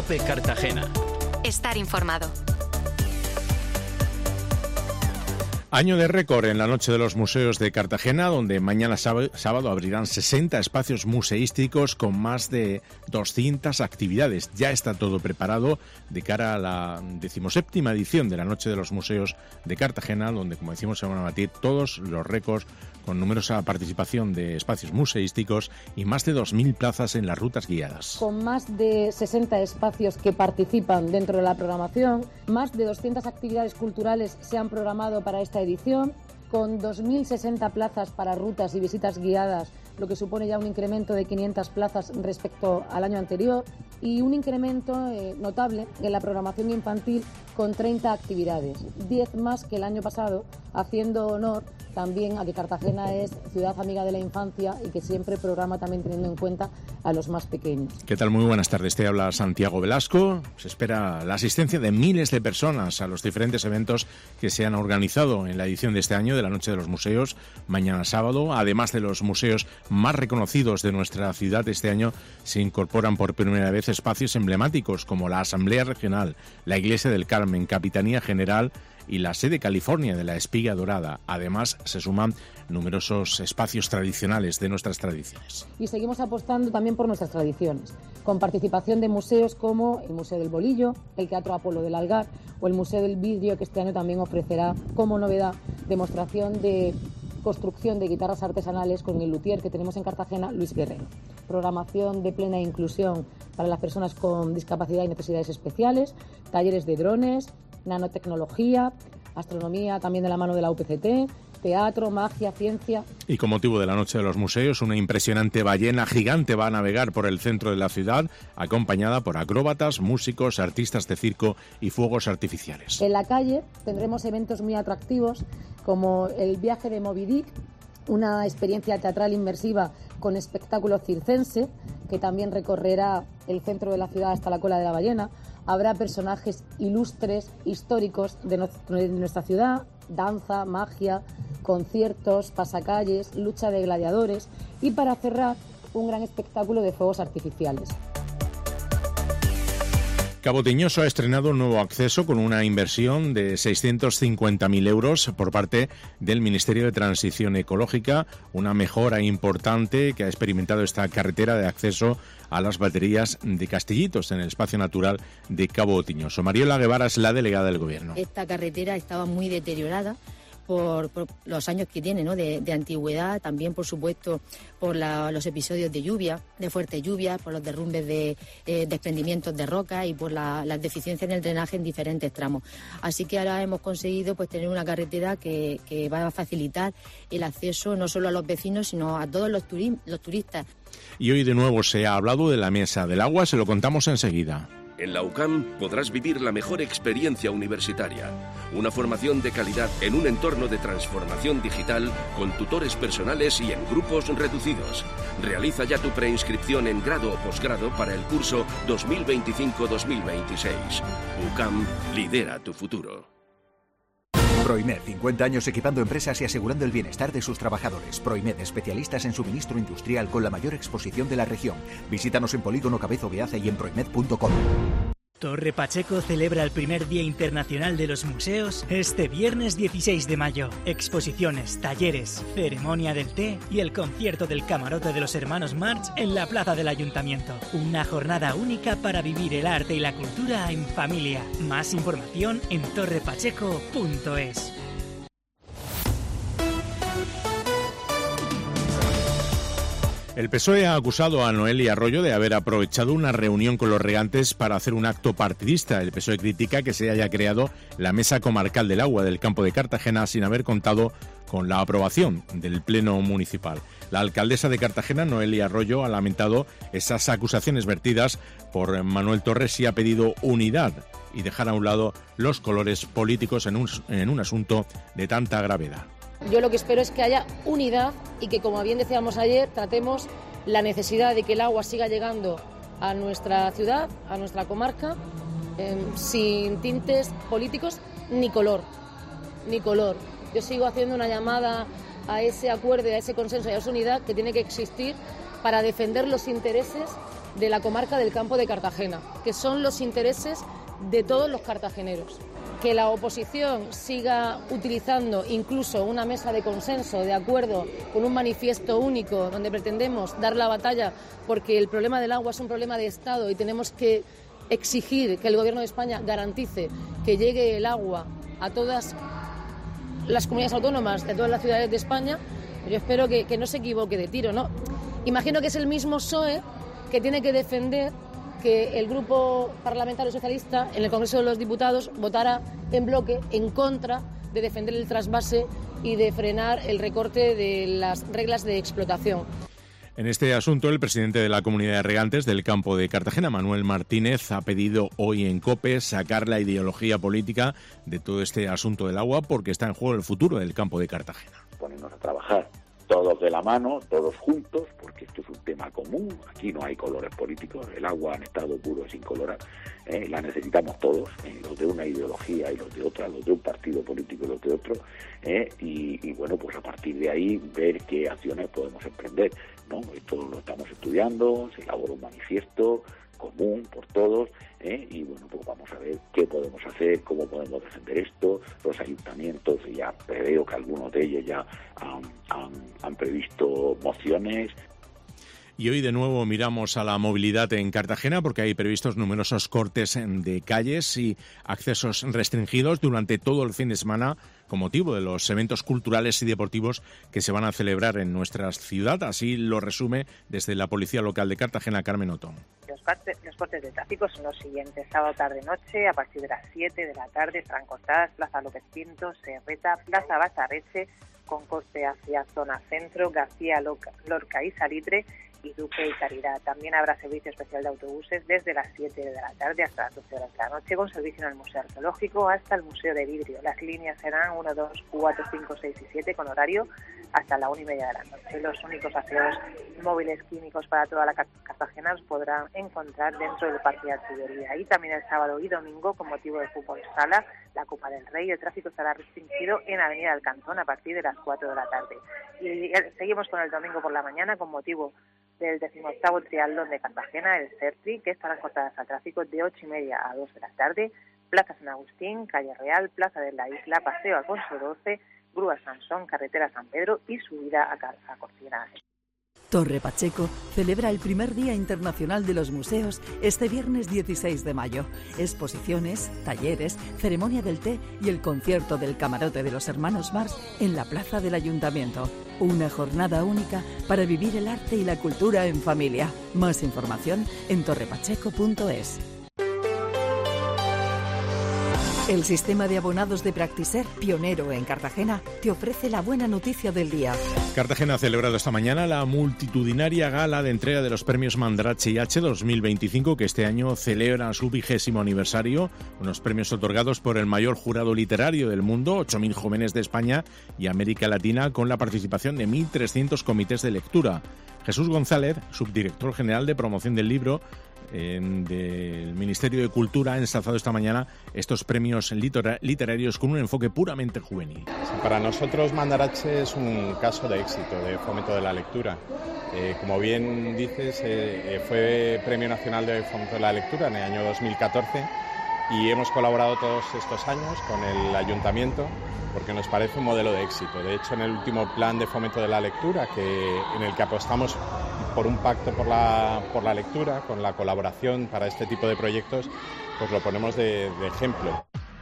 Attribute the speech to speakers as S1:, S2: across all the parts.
S1: COPE Cartagena.
S2: Estar informado.
S3: Año de récord en la Noche de los Museos de Cartagena, donde mañana sábado abrirán 60 espacios museísticos con más de 200 actividades. Ya está todo preparado de cara a la 17ª edición de la Noche de los Museos de Cartagena, donde, como decimos, se van a batir todos los récords con numerosa participación de espacios museísticos y más de 2.000 plazas en las rutas guiadas.
S4: Con más de 60 espacios que participan dentro de la programación, más de 200 actividades culturales se han programado para esta edición, con 2.060 plazas para rutas y visitas guiadas, lo que supone ya un incremento de 500 plazas respecto al año anterior, y un incremento notable en la programación infantil con 30 actividades, 10 más que el año pasado, haciendo honor también a que Cartagena es ciudad amiga de la infancia y que siempre programa también teniendo en cuenta a los más pequeños.
S3: ¿Qué tal? Muy buenas tardes. Te habla Santiago Velasco. Se espera la asistencia de miles de personas a los diferentes eventos que se han organizado en la edición de este año de la Noche de los Museos, mañana sábado. Además de los museos más reconocidos de nuestra ciudad, este año se incorporan por primera vez espacios emblemáticos como la Asamblea Regional, la Iglesia del Carmen, Capitanía General y la sede California de la Espiga Dorada. Además, se suman numerosos espacios tradicionales de nuestras tradiciones.
S4: Y seguimos apostando también por nuestras tradiciones, con participación de museos como el Museo del Bolillo, el Teatro Apolo del Algar o el Museo del Vidrio, que este año también ofrecerá como novedad demostración de construcción de guitarras artesanales con el luthier que tenemos en Cartagena, Luis Guerrero. Programación de plena inclusión para las personas con discapacidad y necesidades especiales, talleres de drones, nanotecnología, astronomía también de la mano de la UPCT, teatro, magia, ciencia.
S3: Y con motivo de la Noche de los Museos, una impresionante ballena gigante va a navegar por el centro de la ciudad, acompañada por acróbatas, músicos, artistas de circo y fuegos artificiales.
S4: En la calle tendremos eventos muy atractivos como el viaje de Moby Dick, una experiencia teatral inmersiva con espectáculo circense, que también recorrerá el centro de la ciudad hasta la cola de la ballena. Habrá personajes ilustres, históricos de nuestra ciudad, danza, magia, conciertos, pasacalles, lucha de gladiadores y, para cerrar, un gran espectáculo de fuegos artificiales.
S3: Cabo Tiñoso ha estrenado un nuevo acceso con una inversión de 650.000 euros por parte del Ministerio de Transición Ecológica, una mejora importante que ha experimentado esta carretera de acceso a las baterías de Castillitos en el espacio natural de Cabo Tiñoso. Mariela Guevara es la delegada del Gobierno.
S5: Esta carretera estaba muy deteriorada por los años que tiene, ¿no?, de antigüedad, también, por supuesto, por los episodios de lluvia, de fuertes lluvias, por los derrumbes de desprendimientos de roca y por las deficiencias en el drenaje en diferentes tramos. Así que ahora hemos conseguido tener una carretera que va a facilitar el acceso no solo a los vecinos, sino a todos los turistas.
S3: Y hoy de nuevo se ha hablado de la Mesa del Agua, se lo contamos enseguida.
S6: En la UCAM podrás vivir la mejor experiencia universitaria, una formación de calidad en un entorno de transformación digital con tutores personales y en grupos reducidos. Realiza ya tu preinscripción en grado o posgrado para el curso 2025-2026. UCAM lidera tu futuro.
S7: Proimed, 50 años equipando empresas y asegurando el bienestar de sus trabajadores. Proimed, especialistas en suministro industrial con la mayor exposición de la región. Visítanos en Polígono Cabezo Beaza y en proimed.com.
S8: Torre Pacheco celebra el primer Día Internacional de los Museos este viernes 16 de mayo. Exposiciones, talleres, ceremonia del té y el concierto del camarote de los hermanos March en la plaza del Ayuntamiento. Una jornada única para vivir el arte y la cultura en familia. Más información en torrepacheco.es.
S3: El PSOE ha acusado a Noelia Arroyo de haber aprovechado una reunión con los regantes para hacer un acto partidista. El PSOE critica que se haya creado la Mesa Comarcal del Agua del Campo de Cartagena sin haber contado con la aprobación del Pleno Municipal. La alcaldesa de Cartagena, Noelia Arroyo, ha lamentado esas acusaciones vertidas por Manuel Torres y ha pedido unidad y dejar a un lado los colores políticos en un asunto de tanta gravedad.
S4: Yo lo que espero es que haya unidad y que, como bien decíamos ayer, tratemos la necesidad de que el agua siga llegando a nuestra ciudad, a nuestra comarca, sin tintes políticos ni color. Yo sigo haciendo una llamada a ese acuerdo, a ese consenso y a esa unidad que tiene que existir para defender los intereses de la comarca del Campo de Cartagena, que son los intereses de todos los cartageneros. Que la oposición siga utilizando incluso una mesa de consenso, de acuerdo, con un manifiesto único donde pretendemos dar la batalla porque el problema del agua es un problema de Estado y tenemos que exigir que el Gobierno de España garantice que llegue el agua a todas las comunidades autónomas de todas las ciudades de España. Yo espero que no se equivoque de tiro, ¿no? Imagino que es el mismo PSOE que tiene que defender que el Grupo Parlamentario Socialista en el Congreso de los Diputados votara en bloque en contra de defender el trasvase y de frenar el recorte de las reglas de explotación.
S3: En este asunto, el presidente de la Comunidad de Regantes del Campo de Cartagena, Manuel Martínez, ha pedido hoy en COPE sacar la ideología política de todo este asunto del agua porque está en juego el futuro del Campo de Cartagena.
S1: Ponernos a trabajar todos de la mano, todos juntos, porque esto es un tema común, aquí no hay colores políticos, el agua en estado puro es incolora, la necesitamos todos, los de una ideología y los de otra, los de un partido político y los de otro, y bueno, pues a partir de ahí ver qué acciones podemos emprender, ¿no? Esto lo estamos estudiando, se elabora un manifiesto común por todos, y bueno, pues vamos a ver qué podemos hacer, cómo podemos defender esto. Los ayuntamientos, ya preveo que algunos de ellos ya han previsto mociones.
S3: Y hoy de nuevo miramos a la movilidad en Cartagena porque hay previstos numerosos cortes de calles y accesos restringidos durante todo el fin de semana con motivo de los eventos culturales y deportivos que se van a celebrar en nuestra ciudad. Así lo resume desde la Policía Local de Cartagena, Carmen Otón.
S9: Los cortes de tráfico son los siguientes: sábado tarde-noche, a partir de las 7 de la tarde, estarán cortadas Plaza López Pinto, Serreta, Plaza Batarreche, con corte hacia zona centro, García Lorca y Salitre, y Duque y Caridad. También habrá servicio especial de autobuses desde las 7 de la tarde hasta las 12 horas de la noche, con servicio en el Museo Arqueológico hasta el Museo de Vidrio. Las líneas serán 1, 2, 4, 5, 6 y 7 con horario hasta la 1:30 de la noche. Los únicos aseos móviles químicos para toda la Cartagena los podrán encontrar dentro del Parque de Artillería. Y también el sábado y domingo, con motivo del fútbol sala, la Copa del Rey, el tráfico estará restringido en Avenida del Cantón a partir de las 4 de la tarde. Y seguimos con el domingo por la mañana con motivo del 18º triatlón de Cartagena, el CERTRI, que estarán cortadas al tráfico de 8:30 a 2 de la tarde, Plaza San Agustín, Calle Real, Plaza de la Isla, Paseo Alfonso 12, Grúa Sansón, Carretera San Pedro y subida a Cortina.
S10: Torre Pacheco celebra el primer Día Internacional de los Museos este viernes 16 de mayo. Exposiciones, talleres, ceremonia del té y el concierto del Camarote de los Hermanos Marx en la plaza del Ayuntamiento. Una jornada única para vivir el arte y la cultura en familia. Más información en torrepacheco.es. El sistema de abonados de Practiser, pionero en Cartagena, te ofrece la buena noticia del día.
S3: Cartagena ha celebrado esta mañana la multitudinaria gala de entrega de los premios Mandarache y H 2025, que este año celebra su 20º aniversario. Unos premios otorgados por el mayor jurado literario del mundo, 8.000 jóvenes de España y América Latina, con la participación de 1.300 comités de lectura. Jesús González, subdirector general de promoción del libro del Ministerio de Cultura, ha ensalzado esta mañana estos premios literarios con un enfoque puramente juvenil.
S11: Para nosotros Mandarache es un caso de éxito, de fomento de la lectura. Como bien dices, fue Premio Nacional de Fomento de la Lectura en el año 2014 y hemos colaborado todos estos años con el Ayuntamiento porque nos parece un modelo de éxito. De hecho, en el último plan de fomento de la lectura, en el que apostamos por un pacto por la lectura, con la colaboración para este tipo de proyectos, pues lo ponemos de ejemplo.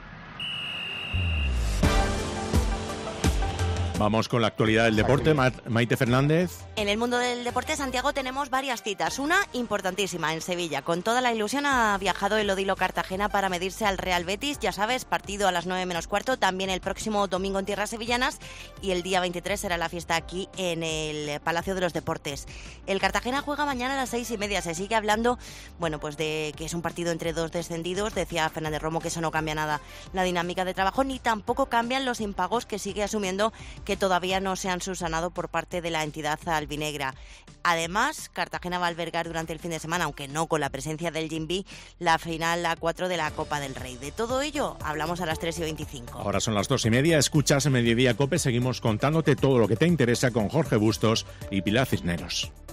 S3: Vamos con la actualidad del deporte. Maite Fernández.
S12: En el mundo del deporte, Santiago, tenemos varias citas. Una importantísima en Sevilla. Con toda la ilusión ha viajado el Odilo Cartagena para medirse al Real Betis. Ya sabes, partido a las 9:15, también el próximo domingo en tierras sevillanas. Y el día 23 será la fiesta aquí en el Palacio de los Deportes. El Cartagena juega mañana a las 6:30. Se sigue hablando, bueno, pues de que es un partido entre dos descendidos. Decía Fernández Romo que eso no cambia nada la dinámica de trabajo, ni tampoco cambian los impagos que sigue asumiendo, que todavía no se han subsanado por parte de la entidad albinegra. Además, Cartagena va a albergar durante el fin de semana, aunque no con la presencia del Jimby, la final A4 de la Copa del Rey. De todo ello hablamos a las 3:25.
S3: Ahora son las 2:30, escuchas Mediodía COPE, seguimos contándote todo lo que te interesa con Jorge Bustos y Pilar Cisneros.